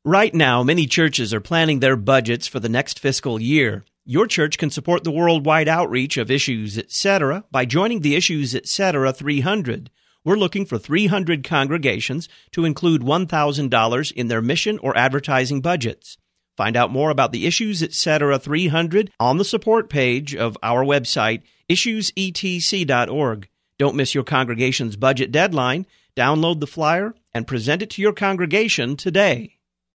Right now, many churches are planning their budgets for the next fiscal year. Your church can support the worldwide outreach of Issues Etc. by joining the Issues Etc. 300. We're looking for 300 congregations to include $1,000 in their mission or advertising budgets. Find out more about the Issues Etc. 300 on the support page of our website, issuesetc.org. Don't miss your congregation's budget deadline. Download the flyer and present it to your congregation today.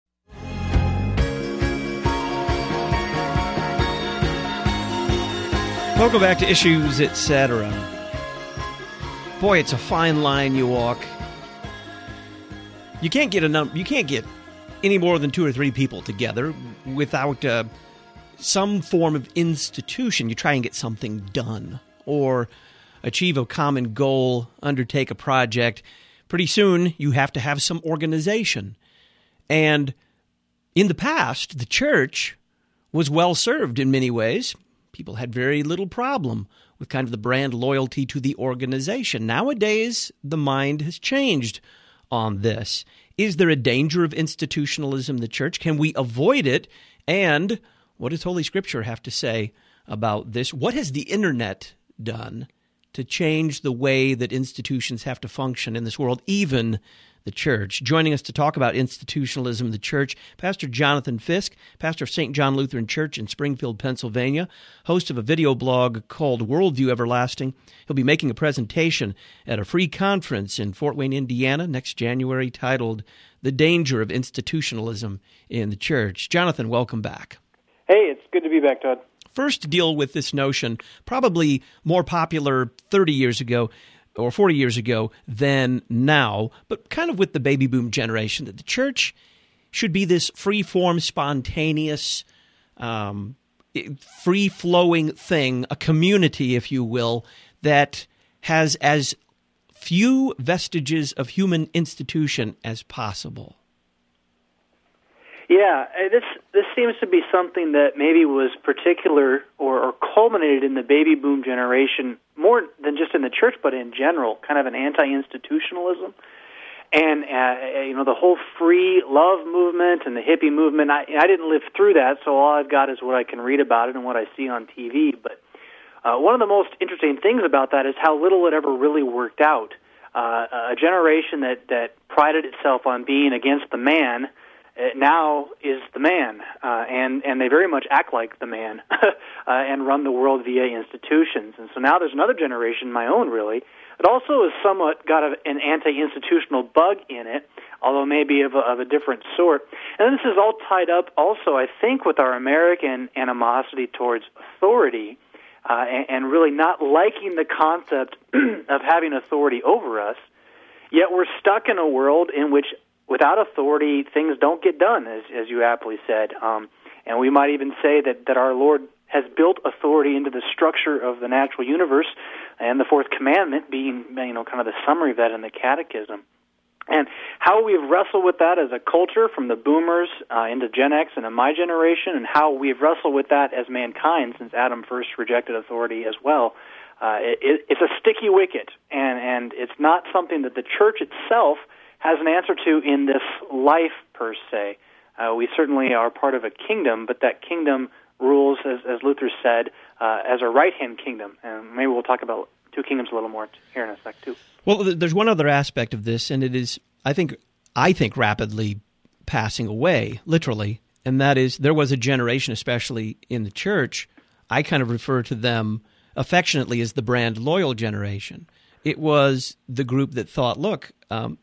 Welcome back to Issues Etc. Boy, it's a fine line you walk. You can't get any more than 2 or 3 people together without some form of institution. You try and get something done or achieve a common goal, undertake a project. Pretty soon, you have to have some organization. And in the past, the church was well served in many ways. People had very little problem with kind of the brand loyalty to the organization. Nowadays, the mind has changed on this. Is there a danger of institutionalism in the church? Can we avoid it? And what does Holy Scripture have to say about this? What has the Internet done to change the way that institutions have to function in this world, even the church? Joining us to talk about institutionalism in the church, Pastor Jonathan Fisk, pastor of St. John Lutheran Church in Springfield, Pennsylvania, host of a video blog called Worldview Everlasting. He'll be making a presentation at a free conference in Fort Wayne, Indiana, next January, titled The Danger of Institutionalism in the Church. Jonathan, welcome back. Hey, it's good to be back, Todd. First, deal with this notion, probably more popular 30 years ago, or 40 years ago than now, but kind of with the baby boom generation, that the church should be this free-form, spontaneous, free-flowing thing, a community, if you will, that has as few vestiges of human institution as possible. Yeah, this seems to be something that maybe was particular or culminated in the baby boom generation more than just in the church, but in general, kind of an anti-institutionalism. And, the whole free love movement and the hippie movement, I didn't live through that, so all I've got is what I can read about it and what I see on TV. But one of the most interesting things about that is how little it ever really worked out. A generation that prided itself on being against the man now is the man, and they very much act like the man and run the world via institutions. And so now there's another generation, my own really, that also has somewhat got an anti-institutional bug in it, although maybe of a different sort. And this is all tied up also, I think, with our American animosity towards authority and really not liking the concept of having authority over us, yet we're stuck in a world in which without authority, things don't get done, as you aptly said. And we might even say that our Lord has built authority into the structure of the natural universe, and the fourth commandment being, kind of the summary of that in the Catechism. And how we've wrestled with that as a culture from the boomers into Gen X and in my generation, and how we've wrestled with that as mankind since Adam first rejected authority as well, it's a sticky wicket, and it's not something that the church itself has an answer to in this life, per se. We certainly are part of a kingdom, but that kingdom rules, as Luther said, as a right-hand kingdom. And maybe we'll talk about two kingdoms a little more here in a sec, too. Well, there's one other aspect of this, and it is, I think rapidly passing away, literally, and that is there was a generation, especially in the church, I kind of refer to them affectionately as the brand loyal generation. It was the group that thought, look,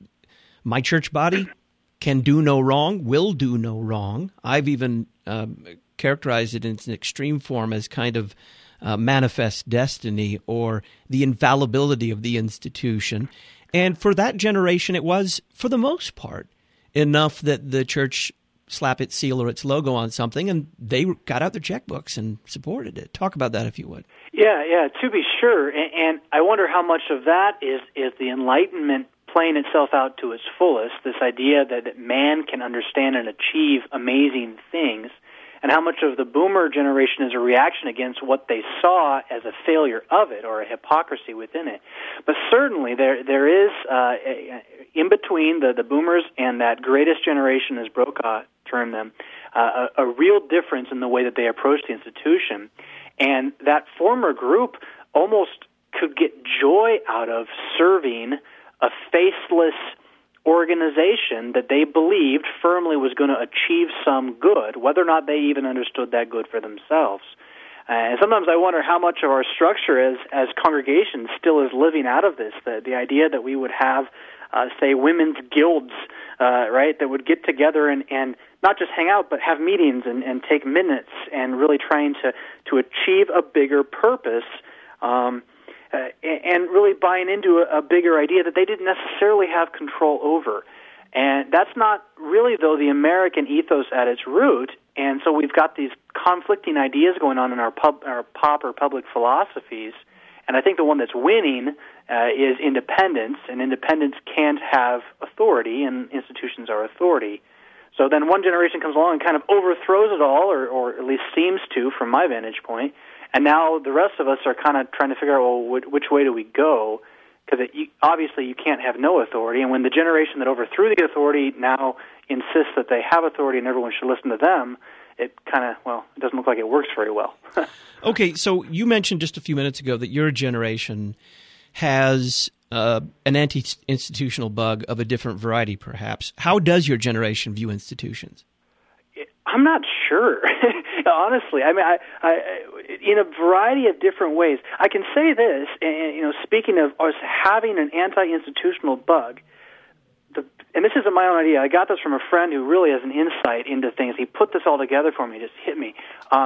my church body can do no wrong, will do no wrong. I've even characterized it in its extreme form as kind of manifest destiny or the infallibility of the institution. And for that generation, it was, for the most part, enough that the church slap its seal or its logo on something, and they got out their checkbooks and supported it. Talk about that, if you would. Yeah, to be sure. And I wonder how much of that is the Enlightenment playing itself out to its fullest, this idea that man can understand and achieve amazing things, and how much of the boomer generation is a reaction against what they saw as a failure of it or a hypocrisy within it. But certainly there is, in between the boomers and that greatest generation, as Brokaw termed them, a real difference in the way that they approach the institution. And that former group almost could get joy out of serving a faceless organization that they believed firmly was going to achieve some good, whether or not they even understood that good for themselves. And sometimes I wonder how much of our structure as congregations still is living out of this, the idea that we would have, say, women's guilds, right, that would get together and not just hang out, but have meetings and take minutes and really trying to achieve a bigger purpose, and really buying into a bigger idea that they didn't necessarily have control over. And that's not really, though, the American ethos at its root. And so we've got these conflicting ideas going on in our pop or public philosophies. And I think the one that's winning is independence, and independence can't have authority, and institutions are authority. So then one generation comes along and kind of overthrows it all, or at least seems to, from my vantage point. And now the rest of us are kind of trying to figure out, well, which way do we go? Because obviously you can't have no authority. And when the generation that overthrew the authority now insists that they have authority and everyone should listen to them, it kind of, well, it doesn't look like it works very well. Okay, so you mentioned just a few minutes ago that your generation has an anti-institutional bug of a different variety, perhaps. How does your generation view institutions? I'm not sure, honestly. I mean, I in a variety of different ways. I can say this, and speaking of us having an anti-institutional bug, and this isn't my own idea. I got this from a friend who really has an insight into things. He put this all together for me. It just hit me.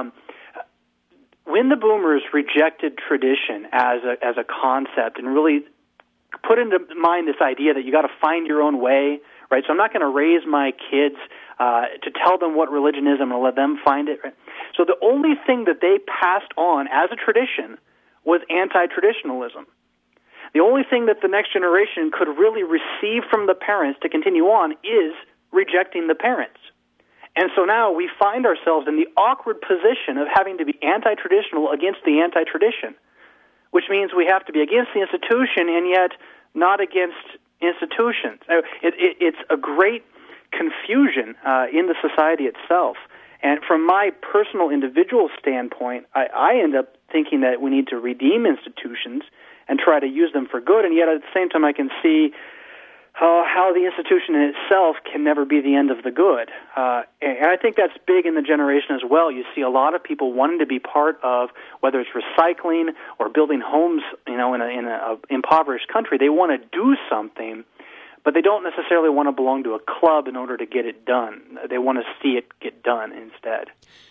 When the boomers rejected tradition as a concept and really put into mind this idea that you got to find your own way, right? So I'm not going to raise my kids to tell them what religion is. I'm going to let them find it. Right? So the only thing that they passed on as a tradition was anti-traditionalism. The only thing that the next generation could really receive from the parents to continue on is rejecting the parents. And so now we find ourselves in the awkward position of having to be anti-traditional against the anti-tradition, which means we have to be against the institution and yet not against institutions. It's a great confusion in the society itself. And from my personal individual standpoint, I end up thinking that we need to redeem institutions and try to use them for good, and yet at the same time I can see how the institution in itself can never be the end of the good. And I think that's big in the generation as well. You see a lot of people wanting to be part of, whether it's recycling or building homes, in an impoverished country. They want to do something, but they don't necessarily want to belong to a club in order to get it done. They want to see it get done instead.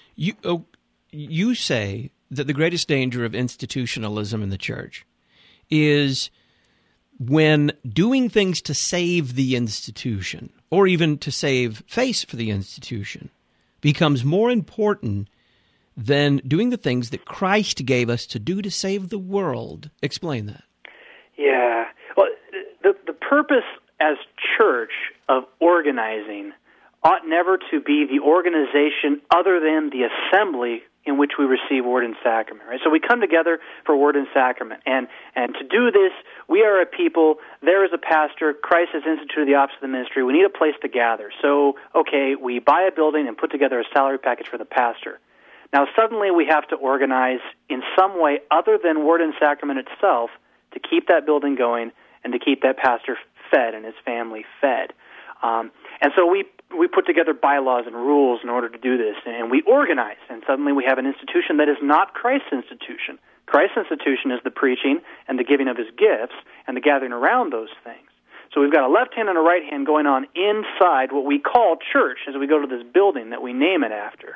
You say that the greatest danger of institutionalism in the church is when doing things to save the institution, or even to save face for the institution, becomes more important than doing the things that Christ gave us to do to save the world. Explain that. Yeah. Well, the purpose as church of organizing ought never to be the organization other than the assembly in which we receive Word and Sacrament. Right? So we come together for Word and Sacrament. And to do this, we are a people, there is a pastor, Christ has instituted the office of the ministry, we need a place to gather. So, okay, we buy a building and put together a salary package for the pastor. Now suddenly we have to organize in some way other than Word and Sacrament itself to keep that building going and to keep that pastor fed and his family fed. And so we put together bylaws and rules in order to do this, and we organize, and suddenly we have an institution that is not Christ's institution. Christ's institution is the preaching and the giving of his gifts and the gathering around those things. So we've got a left hand and a right hand going on inside what we call church as we go to this building that we name it after.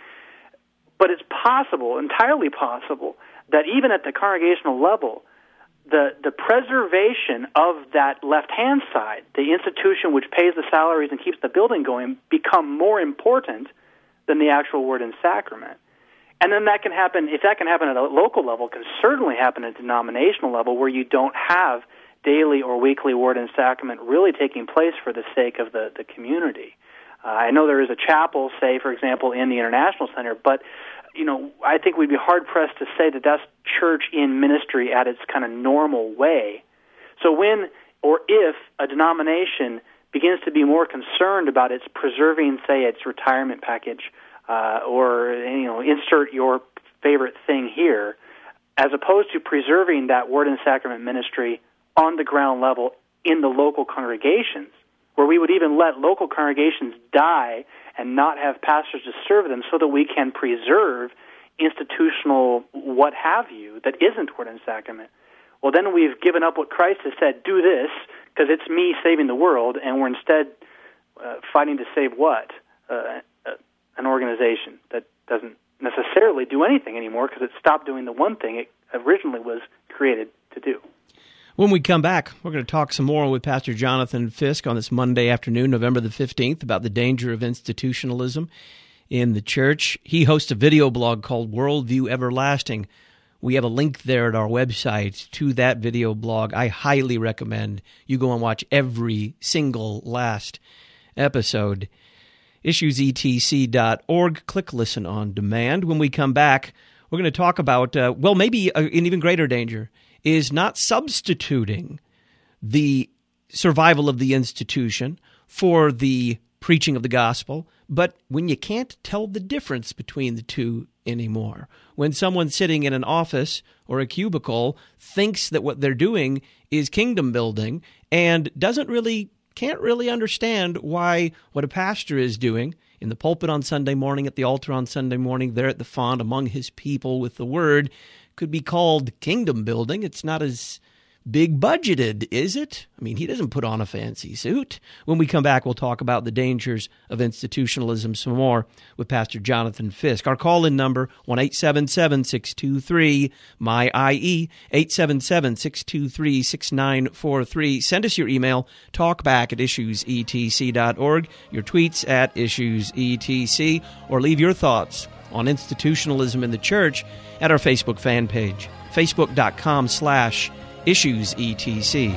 But it's possible, entirely possible, that even at the congregational level, the preservation of that left-hand side, the institution which pays the salaries and keeps the building going, become more important than the actual Word and Sacrament. And then that can happen, if that can happen at a local level, it can certainly happen at a denominational level where you don't have daily or weekly Word and Sacrament really taking place for the sake of the community. I know there is a chapel, say, for example, in the International Center, but I think we'd be hard-pressed to say that that's church in ministry at its kind of normal way. So when or if a denomination begins to be more concerned about its preserving, say, its retirement package, or insert your favorite thing here, as opposed to preserving that Word and Sacrament ministry on the ground level in the local congregations, where we would even let local congregations die and not have pastors to serve them so that we can preserve institutional what have you that isn't Word and Sacrament. Well, then we've given up what Christ has said, do this, because it's me saving the world, and we're instead fighting to save what? An organization that doesn't necessarily do anything anymore because it stopped doing the one thing it originally was created to do. When we come back, we're going to talk some more with Pastor Jonathan Fisk on this Monday afternoon, November the 15th, about the danger of institutionalism in the church. He hosts a video blog called Worldview Everlasting. We have a link there at our website to that video blog. I highly recommend you go and watch every single last episode. IssuesETC.org. Click Listen on Demand. When we come back, we're going to talk about, maybe an even greater danger is not substituting the survival of the institution for the preaching of the gospel, but when you can't tell the difference between the two anymore. When someone sitting in an office or a cubicle thinks that what they're doing is kingdom building and can't really understand why what a pastor is doing in the pulpit on Sunday morning, at the altar on Sunday morning, there at the font among his people with the word, could be called kingdom building. It's not as big budgeted, is it? I mean, he doesn't put on a fancy suit. When we come back, we'll talk about the dangers of institutionalism some more with Pastor Jonathan Fisk. Our call-in number, 1-877-623-MY-IE, 877-623-6943. Send us your email, talkback@issuesetc.org, your tweets at issuesetc, or leave your thoughts on institutionalism in the church at our Facebook fan page, facebook.com/IssuesETC.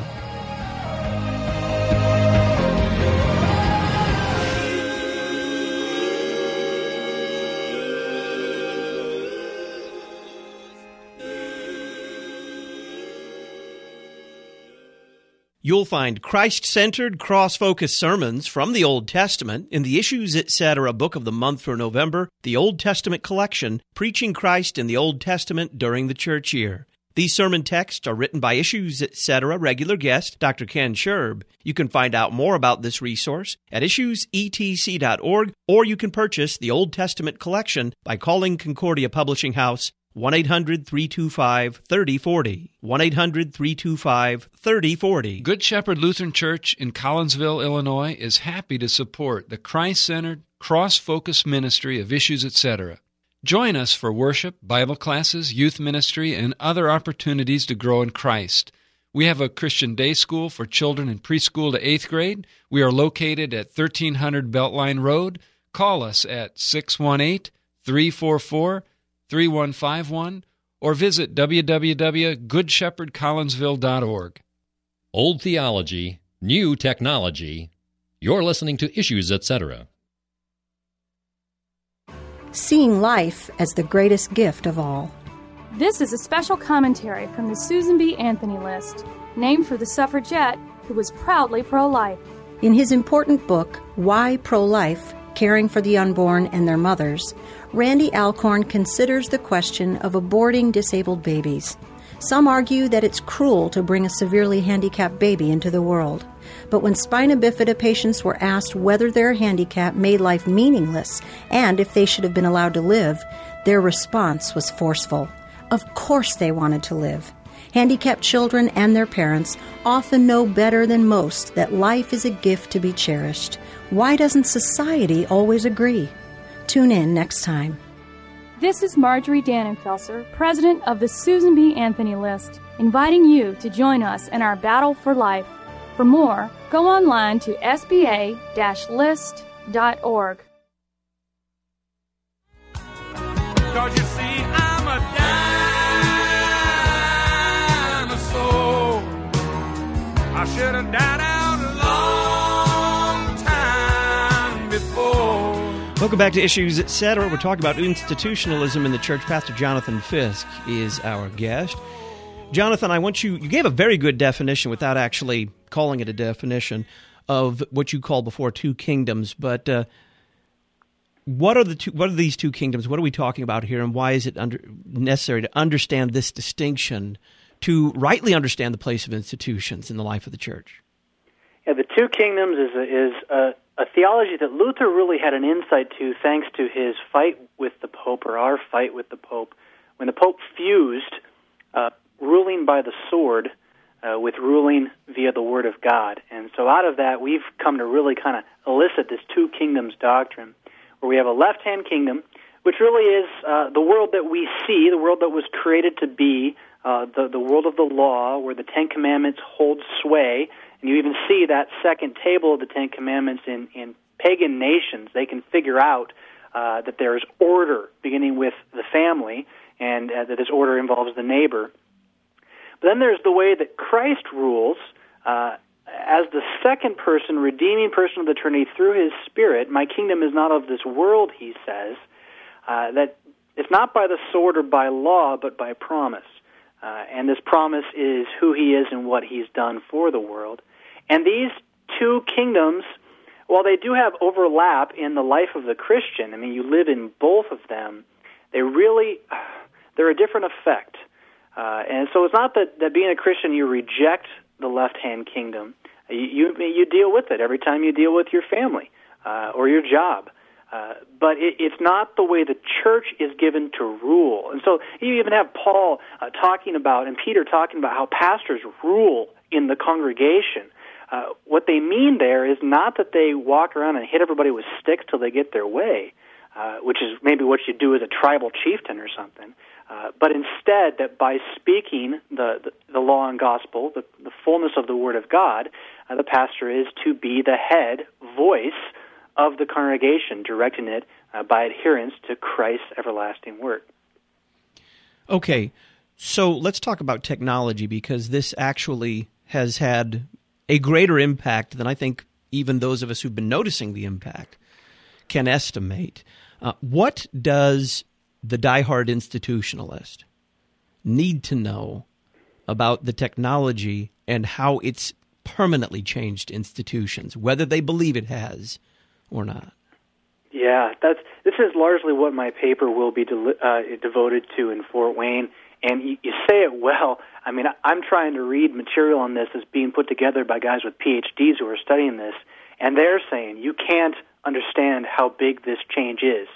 You'll find Christ-centered, cross-focused sermons from the Old Testament in the Issues Etc. Book of the Month for November, the Old Testament collection, Preaching Christ in the Old Testament During the Church Year. These sermon texts are written by Issues Etc. regular guest, Dr. Ken Scherb. You can find out more about this resource at issuesetc.org, or you can purchase the Old Testament collection by calling Concordia Publishing House, 1-800-325-3040, 1-800-325-3040. Good Shepherd Lutheran Church in Collinsville, Illinois is happy to support the Christ-centered, cross-focused ministry of Issues Etc. Join us for worship, Bible classes, youth ministry, and other opportunities to grow in Christ. We have a Christian day school for children in preschool to 8th grade. We are located at 1300 Beltline Road. Call us at 618-344-3151 or visit www.goodshepherdcollinsville.org. Old theology, new technology. You're listening to Issues Etc. Seeing life as the greatest gift of all. This is a special commentary from the Susan B. Anthony List, named for the suffragette who was proudly pro-life. In his important book, Why Pro-Life? Caring for the Unborn and Their Mothers, Randy Alcorn considers the question of aborting disabled babies. Some argue that it's cruel to bring a severely handicapped baby into the world. But when spina bifida patients were asked whether their handicap made life meaningless and if they should have been allowed to live, their response was forceful. Of course they wanted to live. Handicapped children and their parents often know better than most that life is a gift to be cherished. Why doesn't society always agree? Tune in next time. This is Marjorie Dannenfelser, president of the Susan B. Anthony List, inviting you to join us in our battle for life. For more, go online to sba-list.org. 'Cause you see, I'm a dinosaur. I should have died out a long time before. Welcome back to Issues Etc. We're talking about institutionalism in the church. Pastor Jonathan Fisk is our guest. Jonathan, I want you gave a very good definition without actually calling it a definition of what you called before two kingdoms. But what are these two kingdoms? What are we talking about here, and why is it necessary to understand this distinction to rightly understand the place of institutions in the life of the church? Yeah, the two kingdoms is a theology that Luther really had an insight to thanks to his fight with the Pope, or our fight with the Pope, when the Pope fused ruling by the sword with ruling via the Word of God. And so out of that, we've come to really kind of elicit this two kingdoms doctrine, where we have a left-hand kingdom, which really is the world that we see, the world that was created to be, the world of the law, where the Ten Commandments hold sway. And you even see that second table of the Ten Commandments in pagan nations. They can figure out that there is order beginning with the family, and that this order involves the neighbor. But then there's the way that Christ rules as the second person, redeeming person of the Trinity through His Spirit. My kingdom is not of this world, He says. That it's not by the sword or by law, but by promise. And this promise is who He is and what He's done for the world. And these two kingdoms, while they do have overlap in the life of the Christian, I mean, you live in both of them, they're a different effect. And so it's not that being a Christian you reject the left-hand kingdom. You deal with it every time you deal with your family or your job. But it's not the way the church is given to rule. And so you even have Paul talking about, and Peter talking about, how pastors rule in the congregation. What they mean there is not that they walk around and hit everybody with sticks till they get their way, which is maybe what you do as a tribal chieftain or something, but instead that by speaking the law and gospel, the fullness of the Word of God, the pastor is to be the head voice of the congregation, directing it by adherence to Christ's everlasting word. Okay, so let's talk about technology, because this actually has had a greater impact than I think even those of us who've been noticing the impact can estimate. What does the diehard institutionalist need to know about the technology and how it's permanently changed institutions, whether they believe it has or not? Yeah, this is largely what my paper will be devoted to in Fort Wayne. And you say it well. I mean, I'm trying to read material on this that's being put together by guys with PhDs who are studying this, and they're saying you can't understand how big this change is.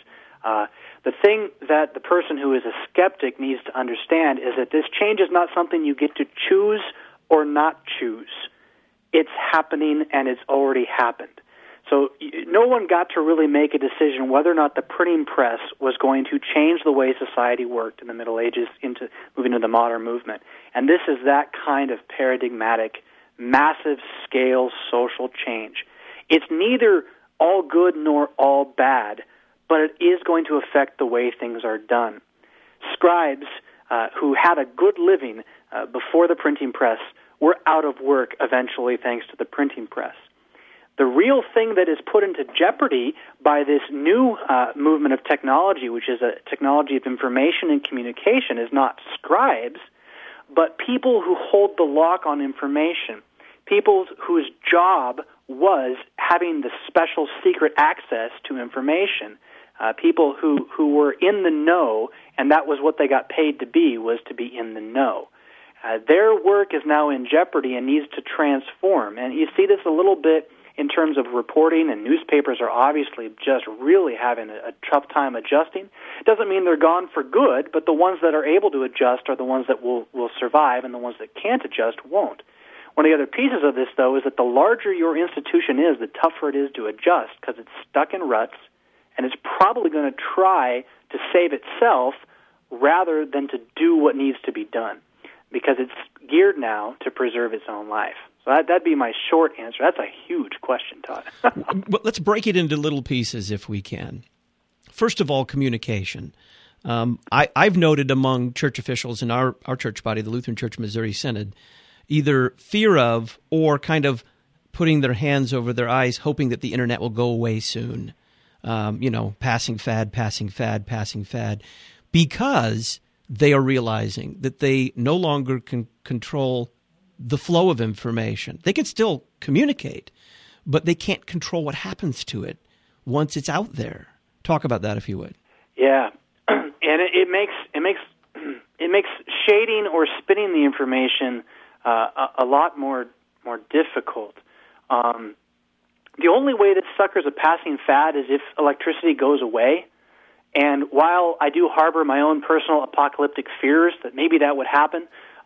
The thing that the person who is a skeptic needs to understand is that this change is not something you get to choose or not choose. It's happening, and it's already happened. So no one got to really make a decision whether or not the printing press was going to change the way society worked in the Middle Ages into moving to the modern movement. And this is that kind of paradigmatic, massive scale social change. It's neither all good nor all bad, but it is going to affect the way things are done. Scribes who had a good living before the printing press were out of work eventually thanks to the printing press. The real thing that is put into jeopardy by this new movement of technology, which is a technology of information and communication, is not scribes, but people who hold the lock on information, people whose job was having the special secret access to information, people who were in the know, and that was what they got paid to be, was to be in the know. Their work is now in jeopardy and needs to transform. And you see this a little bit in terms of reporting, and newspapers are obviously just really having a tough time adjusting. It doesn't mean they're gone for good, but the ones that are able to adjust are the ones that will survive, and the ones that can't adjust won't. One of the other pieces of this, though, is that the larger your institution is, the tougher it is to adjust, because it's stuck in ruts, and it's probably going to try to save itself rather than to do what needs to be done, because it's geared now to preserve its own life. So that'd be my short answer. That's a huge question, Todd. Well, let's break it into little pieces if we can. First of all, communication. I've noted among church officials in our church body, the Lutheran Church Missouri Synod, either fear of or kind of putting their hands over their eyes, hoping that the internet will go away soon. passing fad, because they are realizing that they no longer can control the flow of information. They can still communicate, but they can't control what happens to it once it's out there. Talk about that, if you would. Yeah, and it makes shading or spinning the information a lot more difficult. The only way that sucker's a passing fad is if electricity goes away. And while I do harbor my own personal apocalyptic fears that maybe that would happen,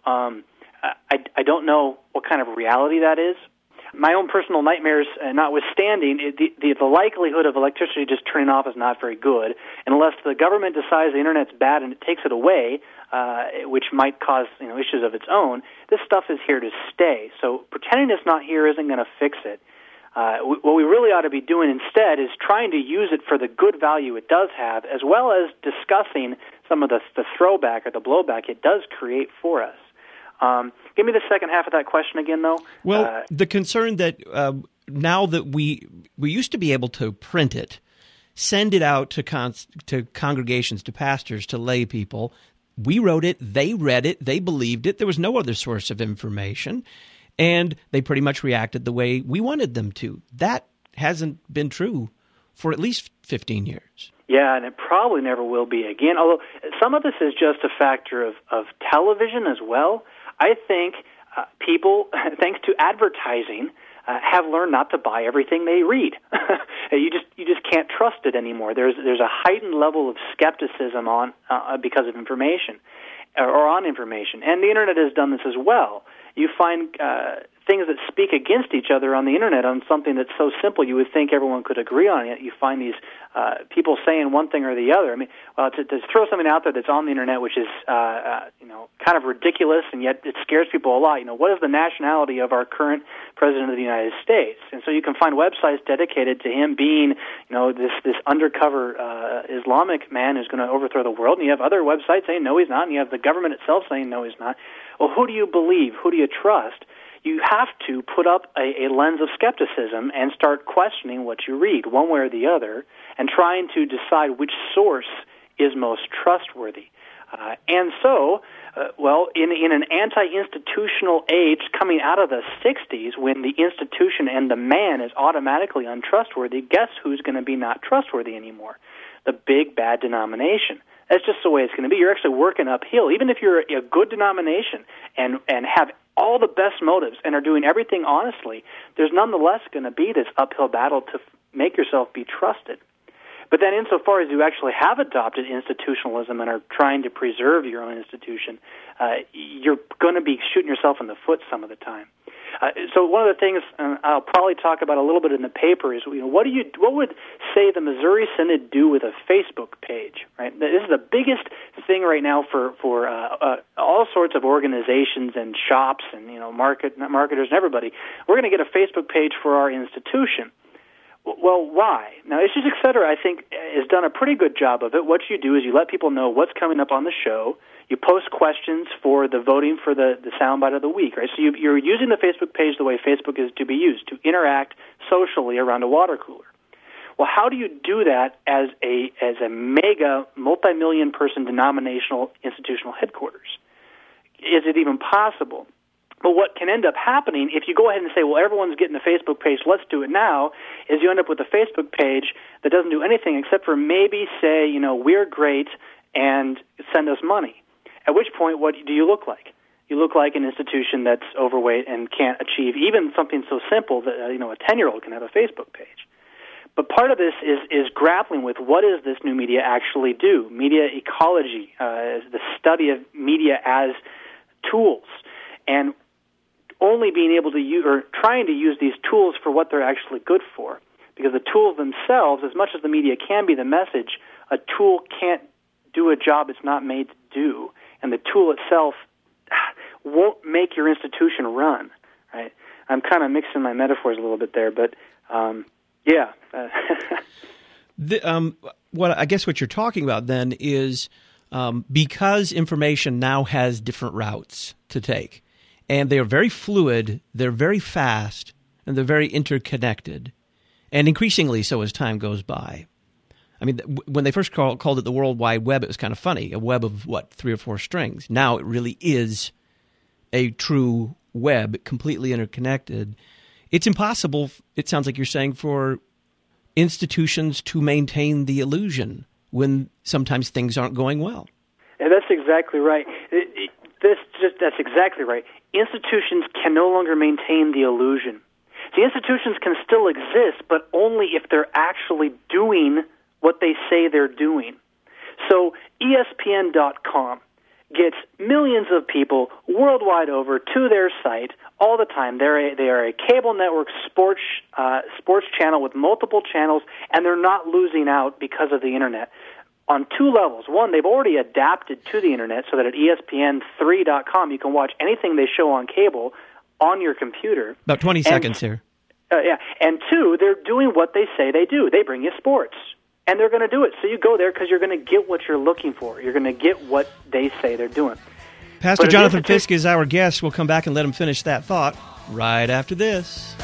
I don't know what kind of reality that is. My own personal nightmares notwithstanding, the likelihood of electricity just turning off is not very good, unless the government decides the internet's bad and it takes it away, which might cause issues of its own. This stuff is here to stay, so pretending it's not here isn't going to fix it. What we really ought to be doing instead is trying to use it for the good value it does have, as well as discussing some of the throwback or the blowback it does create for us. Give me the second half of that question again, though. Well, the concern that now that we used to be able to print it, send it out to congregations, to pastors, to lay people. We wrote it, they read it, they believed it. There was no other source of information. And they pretty much reacted the way we wanted them to. That hasn't been true for at least 15 years. Yeah, and it probably never will be again, although some of this is just a factor of television as well. I think people, thanks to advertising, have learned not to buy everything they read. You just can't trust it anymore. There's a heightened level of skepticism on because of information or on information, and the internet has done this as well. You find things that speak against each other on the internet on something that's so simple you would think everyone could agree on it. You find these people saying one thing or the other. I mean, to throw something out there that's on the internet which is kind of ridiculous and yet it scares people a lot. What is the nationality of our current president of the United States? And so you can find websites dedicated to him being this undercover Islamic man who's going to overthrow the world, and you have other websites saying no he's not, and you have the government itself saying no he's not. Well, who do you believe? Who do you trust? You have to put up a lens of skepticism and start questioning what you read, one way or the other, and trying to decide which source is most trustworthy. In an anti-institutional age coming out of the 60s, when the institution and the man is automatically untrustworthy, guess who's going to be not trustworthy anymore? The big bad denomination. That's just the way it's going to be. You're actually working uphill. Even if you're a good denomination and have all the best motives and are doing everything honestly, there's nonetheless going to be this uphill battle to make yourself be trusted. But then insofar as you actually have adopted institutionalism and are trying to preserve your own institution, you're going to be shooting yourself in the foot some of the time. So one of the things I'll probably talk about a little bit in the paper is what would say the Missouri Synod do with a Facebook page? Right, this is the biggest thing right now for all sorts of organizations and shops and marketers and everybody. We're going to get a Facebook page for our institution. Well, why? Now, Issues Etc., I think, has done a pretty good job of it. What you do is you let people know what's coming up on the show. You post questions for the voting for the soundbite of the week, right? So you're using the Facebook page the way Facebook is to be used, to interact socially around a water cooler. Well, how do you do that as a mega, multi-million person denominational institutional headquarters? Is it even possible? But what can end up happening, if you go ahead and say, well, everyone's getting the Facebook page, let's do it now, is you end up with a Facebook page that doesn't do anything except for maybe say, we're great and send us money. At which point, what do you look like? You look like an institution that's overweight and can't achieve even something so simple that a 10-year-old can have a Facebook page. But part of this is grappling with what does this new media actually do? Media ecology, the study of media as tools, and only being able to use or trying to use these tools for what they're actually good for. Because the tools themselves, as much as the media can be the message, a tool can't do a job it's not made to do. And the tool itself won't make your institution run, right? I'm kind of mixing my metaphors a little bit there, but yeah. What you're talking about then is because information now has different routes to take, and they are very fluid, they're very fast, and they're very interconnected, and increasingly so as time goes by. I mean, when they first called it the World Wide Web, it was kind of funny. A web of, 3 or 4 strings. Now it really is a true web, completely interconnected. It's impossible, it sounds like you're saying, for institutions to maintain the illusion when sometimes things aren't going well. Yeah, that's exactly right. That's exactly right. Institutions can no longer maintain the illusion. The institutions can still exist, but only if they're actually doing what they say they're doing. So ESPN.com gets millions of people worldwide over to their site all the time. They are a cable network sports channel with multiple channels, and they're not losing out because of the Internet. On 2 levels. One, they've already adapted to the Internet so that at ESPN3.com you can watch anything they show on cable on your computer. About 20 seconds here. Yeah. And 2, they're doing what they say they do. They bring you sports. And they're going to do it. So you go there because you're going to get what you're looking for. You're going to get what they say they're doing. Pastor Jonathan Fisk is our guest. We'll come back and let him finish that thought right after this.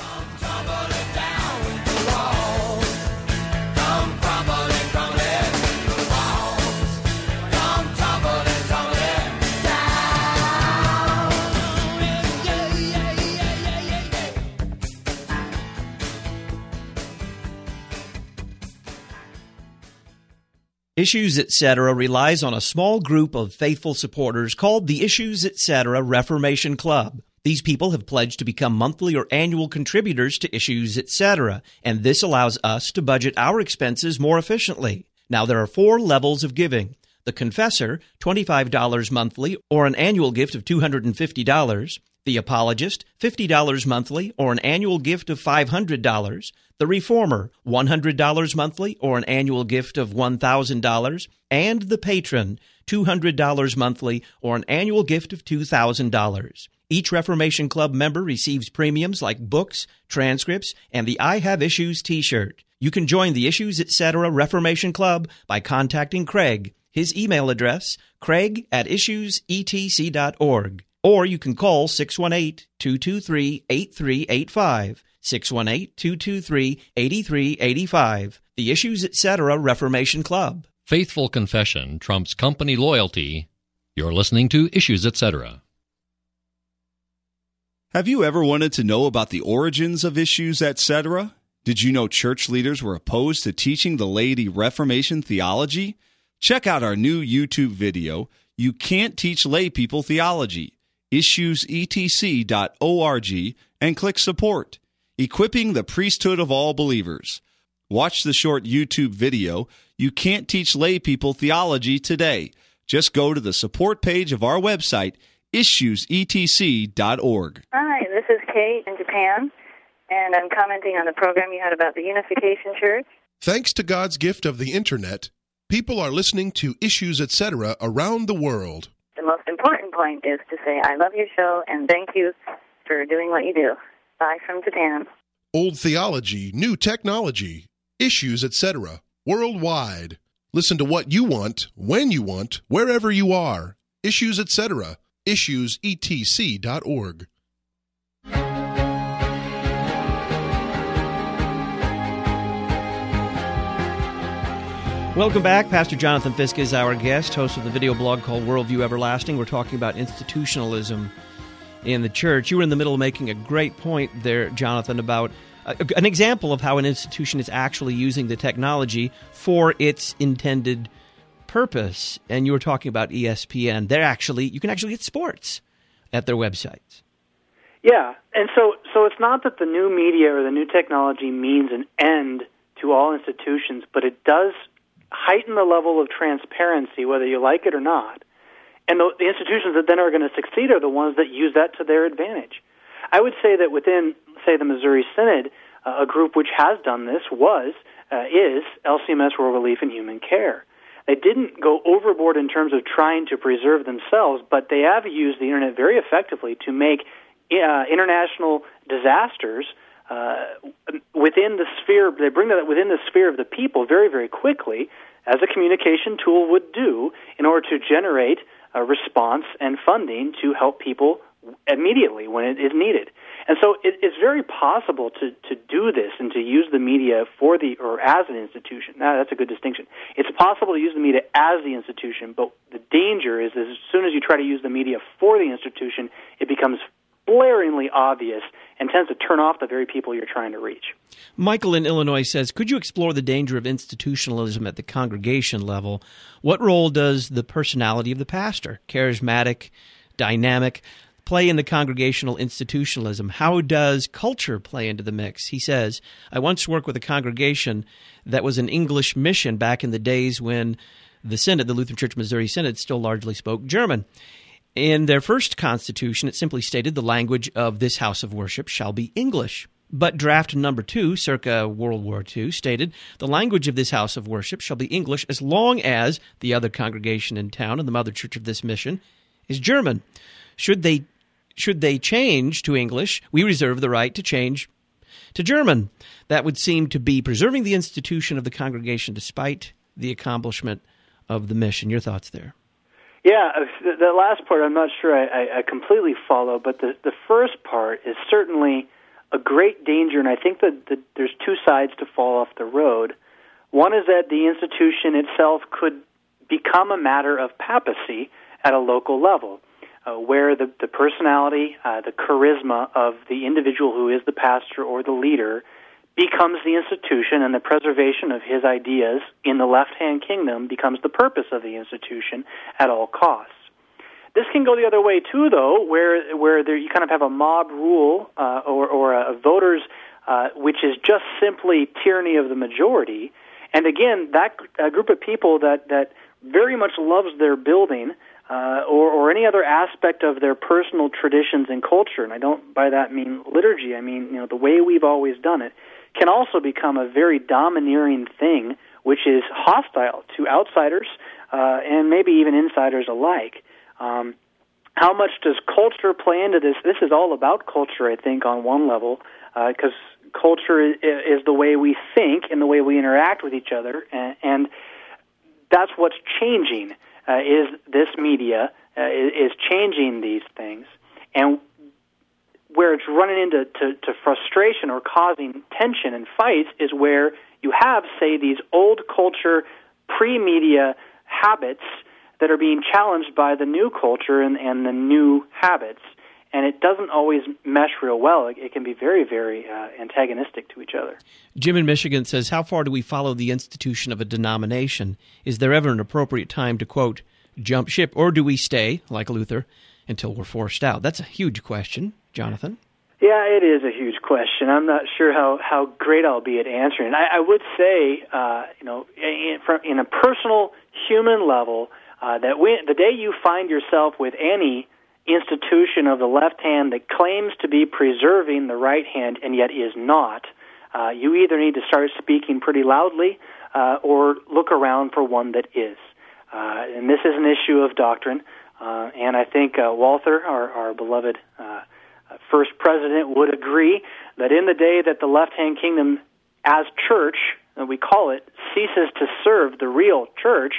Issues Etc. relies on a small group of faithful supporters called the Issues Etc. Reformation Club. These people have pledged to become monthly or annual contributors to Issues Etc., and this allows us to budget our expenses more efficiently. Now, there are 4 levels of giving. The Confessor, $25 monthly or an annual gift of $250. The Apologist, $50 monthly or an annual gift of $500. The Reformer, $100 monthly or an annual gift of $1,000. And the Patron, $200 monthly or an annual gift of $2,000. Each Reformation Club member receives premiums like books, transcripts, and the I Have Issues t-shirt. You can join the Issues Etc. Reformation Club by contacting Craig. His email address, craig@issuesetc.org. Or you can call 618-223-8385, 618-223-8385, the Issues Etc. Reformation Club. Faithful confession trumps company loyalty. You're listening to Issues Etc. Have you ever wanted to know about the origins of Issues Etc.? Did you know church leaders were opposed to teaching the laity Reformation theology? Check out our new YouTube video, You Can't Teach Lay People Theology, issuesetc.org, and click Support, Equipping the Priesthood of All Believers. Watch the short YouTube video, You Can't Teach Lay People Theology, today. Just go to the support page of our website, issuesetc.org. Hi, this is Kate in Japan, and I'm commenting on the program you had about the Unification Church. Thanks to God's gift of the Internet, people are listening to Issues Etc. around the world. The most important point is to say, I love your show, and thank you for doing what you do. Bye from Japan. Old theology, new technology, Issues Etc. worldwide. Listen to what you want, when you want, wherever you are. Issues Etc. issuesetc.org. Welcome back. Pastor Jonathan Fisk is our guest, host of the video blog called Worldview Everlasting. We're talking about institutionalism in the church. You were in the middle of making a great point there, Jonathan, about an example of how an institution is actually using the technology for its intended purpose. And you were talking about ESPN. You can actually get sports at their websites. Yeah, and so it's not that the new media or the new technology means an end to all institutions, but it does heighten the level of transparency, whether you like it or not. And the institutions that then are going to succeed are the ones that use that to their advantage. I would say that within, say, the Missouri Synod, a group which has done this is LCMS World Relief and Human Care. They didn't go overboard in terms of trying to preserve themselves, but they have used the Internet very effectively to make international disasters within the sphere. They bring that within the sphere of the people very, very quickly, as a communication tool would do, in order to generate a response and funding to help people immediately when it is needed. And so it's very possible to do this and to use the media or as an institution. Now, that's a good distinction. It's possible to use the media as the institution, but the danger is as soon as you try to use the media for the institution, it becomes blaringly obvious and tends to turn off the very people you're trying to reach. Michael in Illinois says, could you explore the danger of institutionalism at the congregation level? What role does the personality of the pastor, charismatic, dynamic, play in the congregational institutionalism? How does culture play into the mix? He says, I once worked with a congregation that was an English mission back in the days when the Synod, the Lutheran Church Missouri Synod, still largely spoke German. In their first constitution, it simply stated the language of this house of worship shall be English. But draft number 2, circa World War II, stated the language of this house of worship shall be English as long as the other congregation in town and the mother church of this mission is German. Should they change to English, we reserve the right to change to German. That would seem to be preserving the institution of the congregation despite the accomplishment of the mission. Your thoughts there? Yeah, the last part I'm not sure I completely follow, but the first part is certainly a great danger, and I think that there's two sides to fall off the road. One is that the institution itself could become a matter of papacy at a local level, where the personality, the charisma of the individual who is the pastor or the leader becomes the institution, and the preservation of his ideas in the left-hand kingdom becomes the purpose of the institution at all costs. This can go the other way too, though, where there you kind of have a mob rule or a voters, which is just simply tyranny of the majority. And again, that group of people that very much loves their building or any other aspect of their personal traditions and culture, and I don't by that mean liturgy, I mean the way we've always done it, can also become a very domineering thing, which is hostile to outsiders and maybe even insiders alike. How much does culture play into this? This is all about culture, I think, on one level, because culture is the way we think and the way we interact with each other, and that's what's changing, is this media is changing these things. And where it's running into frustration or causing tension and fights is where you have, say, these old culture, pre-media habits that are being challenged by the new culture and the new habits. And it doesn't always mesh real well. It can be very, very antagonistic to each other. Jim in Michigan says, how far do we follow the institution of a denomination? Is there ever an appropriate time to, quote, jump ship, or do we stay, like Luther, until we're forced out? That's a huge question, Jonathan. Yeah, it is a huge question. I'm not sure how great I'll be at answering. I would say, in a personal human level, that the day you find yourself with any institution of the left hand that claims to be preserving the right hand and yet is not, you either need to start speaking pretty loudly or look around for one that is. And this is an issue of doctrine. And I think Walther, our beloved first president, would agree that in the day that the left-hand kingdom as church, we call it, ceases to serve the real church,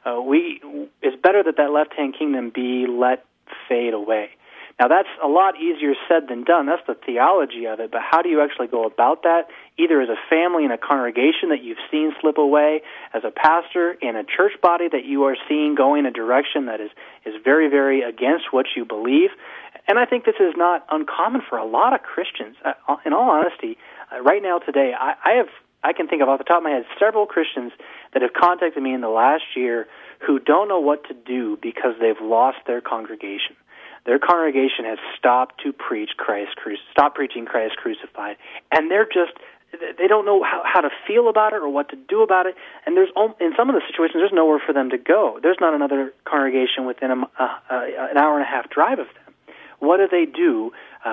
it's better that left-hand kingdom be let fade away. Now, that's a lot easier said than done. That's the theology of it. But how do you actually go about that, either as a family in a congregation that you've seen slip away, as a pastor in a church body that you are seeing going a direction that is very, very against what you believe? And I think this is not uncommon for a lot of Christians. In all honesty, right now today, I can think of off the top of my head several Christians that have contacted me in the last year who don't know what to do because they've lost their congregation. Their congregation has stopped preaching Christ crucified, and they don't know how to feel about it or what to do about it. And in some of the situations, there's nowhere for them to go. There's not another congregation within an hour and a half drive of them. What do they do?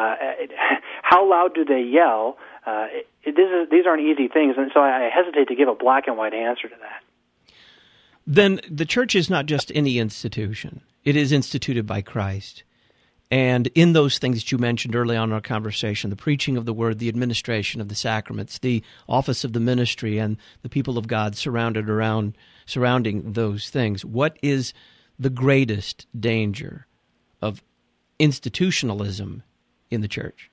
How loud do they yell? These aren't easy things, and so I hesitate to give a black and white answer to that. Then the church is not just any institution. It is instituted by Christ. And in those things that you mentioned early on in our conversation, the preaching of the word, the administration of the sacraments, the office of the ministry, and the people of God surrounding those things, what is the greatest danger of institutionalism in the church?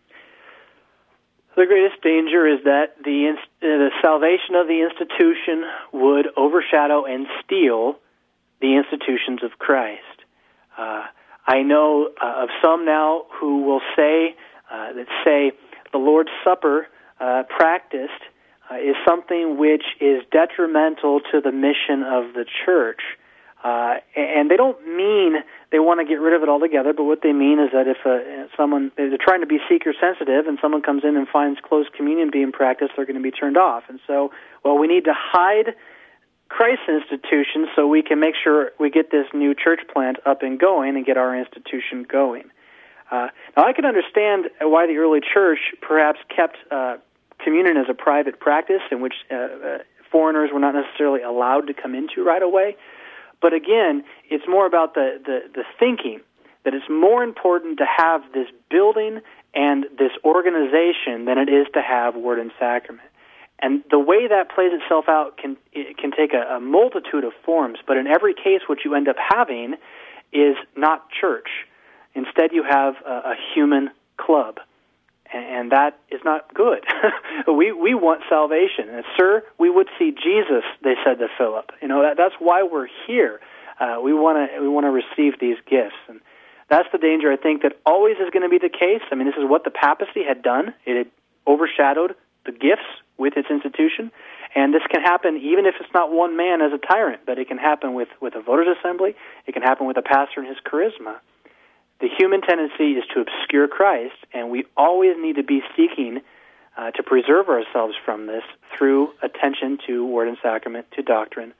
The greatest danger is that the salvation of the institution would overshadow and steal the institutions of Christ. I know of some now who will say the Lord's Supper practiced is something which is detrimental to the mission of the church. And they don't mean they want to get rid of it altogether, but what they mean is that if they're trying to be seeker sensitive and someone comes in and finds close communion being practiced, they're going to be turned off. And so, we need to hide Christ's institution so we can make sure we get this new church plant up and going and get our institution going. Now, I can understand why the early church perhaps kept communion as a private practice in which foreigners were not necessarily allowed to come into right away. But again, it's more about the thinking that it's more important to have this building and this organization than it is to have word and sacrament. And the way that plays itself out can take a multitude of forms, but in every case what you end up having is not church. Instead you have a human club. And that is not good. We want salvation. And, sir, we would see Jesus, they said to Philip. That's why we're here. We want to receive these gifts. And that's the danger, I think, that always is going to be the case. I mean, this is what the papacy had done. It had overshadowed the gifts with its institution. And this can happen even if it's not one man as a tyrant, but it can happen with a voters' assembly. It can happen with a pastor and his charisma. The human tendency is to obscure Christ, and we always need to be seeking to preserve ourselves from this through attention to word and sacrament, to doctrine,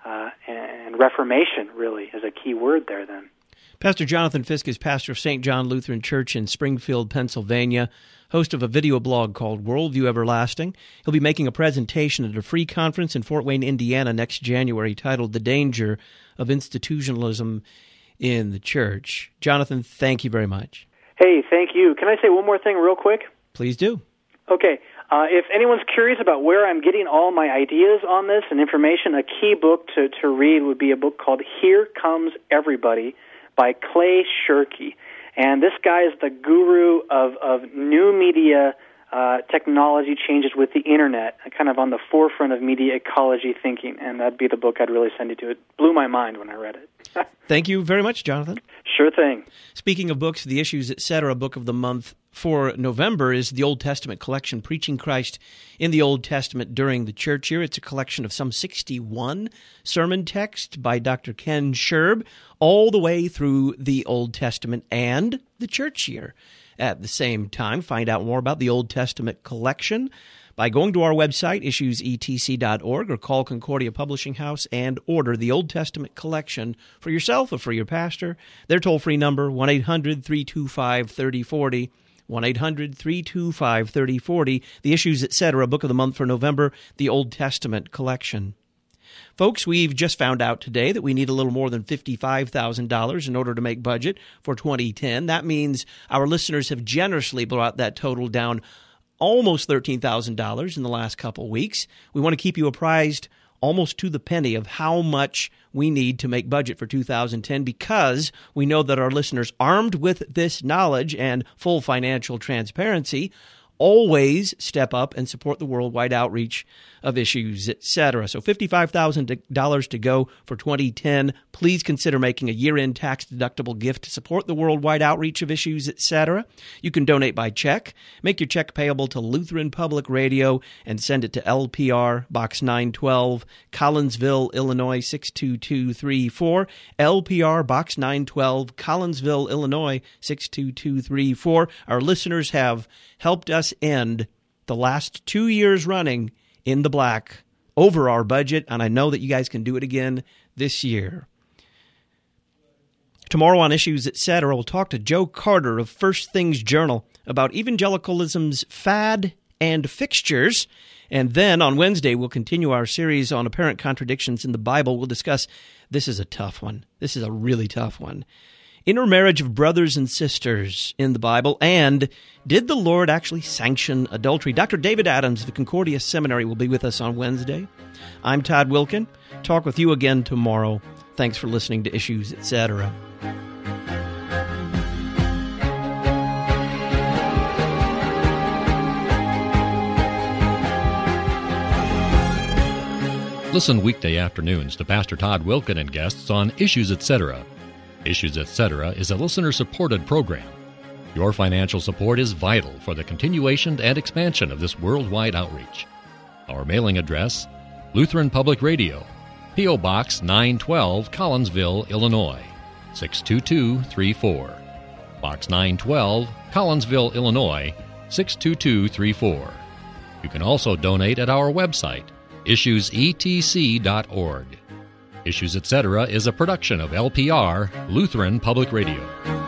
and reformation, really, is a key word there then. Pastor Jonathan Fisk is pastor of St. John Lutheran Church in Springfield, Pennsylvania, host of a video blog called Worldview Everlasting. He'll be making a presentation at a free conference in Fort Wayne, Indiana next January titled The Danger of Institutionalism in the Church. Jonathan, thank you very much. Hey, thank you. Can I say one more thing real quick? Please do. Okay. If anyone's curious about where I'm getting all my ideas on this and information, a key book to read would be a book called Here Comes Everybody by Clay Shirky. And this guy is the guru of new media technology changes with the Internet, kind of on the forefront of media ecology thinking, and that'd be the book I'd really send you to. It blew my mind when I read it. Thank you very much, Jonathan. Sure thing. Speaking of books, the Issues, Etc. book of the month for November is the Old Testament collection, Preaching Christ in the Old Testament During the Church Year. It's a collection of some 61 sermon texts by Dr. Ken Sherb, all the way through the Old Testament and the Church Year. At the same time, find out more about the Old Testament collection by going to our website, issuesetc.org, or call Concordia Publishing House and order the Old Testament collection for yourself or for your pastor. Their toll-free number, 1-800-325-3040, 1-800-325-3040. The Issues, Etc. book of the month for November, the Old Testament collection. Folks, we've just found out today that we need a little more than $55,000 in order to make budget for 2010. That means our listeners have generously brought that total down almost $13,000 in the last couple weeks. We want to keep you apprised almost to the penny of how much we need to make budget for 2010 because we know that our listeners, armed with this knowledge and full financial transparency, always step up and support the worldwide outreach of Issues, Etc. So $55,000 to go for 2010. Please consider making a year-end tax-deductible gift to support the worldwide outreach of Issues, Etc. You can donate by check. Make your check payable to Lutheran Public Radio and send it to LPR, Box 912, Collinsville, Illinois 62234. LPR, Box 912, Collinsville, Illinois 62234. Our listeners have helped us end the last 2 years running in the black over our budget, and I know that you guys can do it again this year. Tomorrow on Issues, Etc., we'll talk to Joe Carter of First Things Journal about evangelicalism's fad and fixtures. And then on Wednesday, we'll continue our series on apparent contradictions in the Bible. We'll discuss, this is a tough one. This is a really tough one. Intermarriage of brothers and sisters in the Bible, and did the Lord actually sanction adultery? Dr. David Adams of the Concordia Seminary will be with us on Wednesday. I'm Todd Wilkin. Talk with you again tomorrow. Thanks for listening to Issues, Etc. Listen weekday afternoons to Pastor Todd Wilken and guests on Issues Etc. Issues Etc. is a listener-supported program. Your financial support is vital for the continuation and expansion of this worldwide outreach. Our mailing address, Lutheran Public Radio, P.O. Box 912, Collinsville, Illinois, 62234. Box 912, Collinsville, Illinois, 62234. You can also donate at our website, issuesetc.org. Issues Etc. is a production of LPR, Lutheran Public Radio.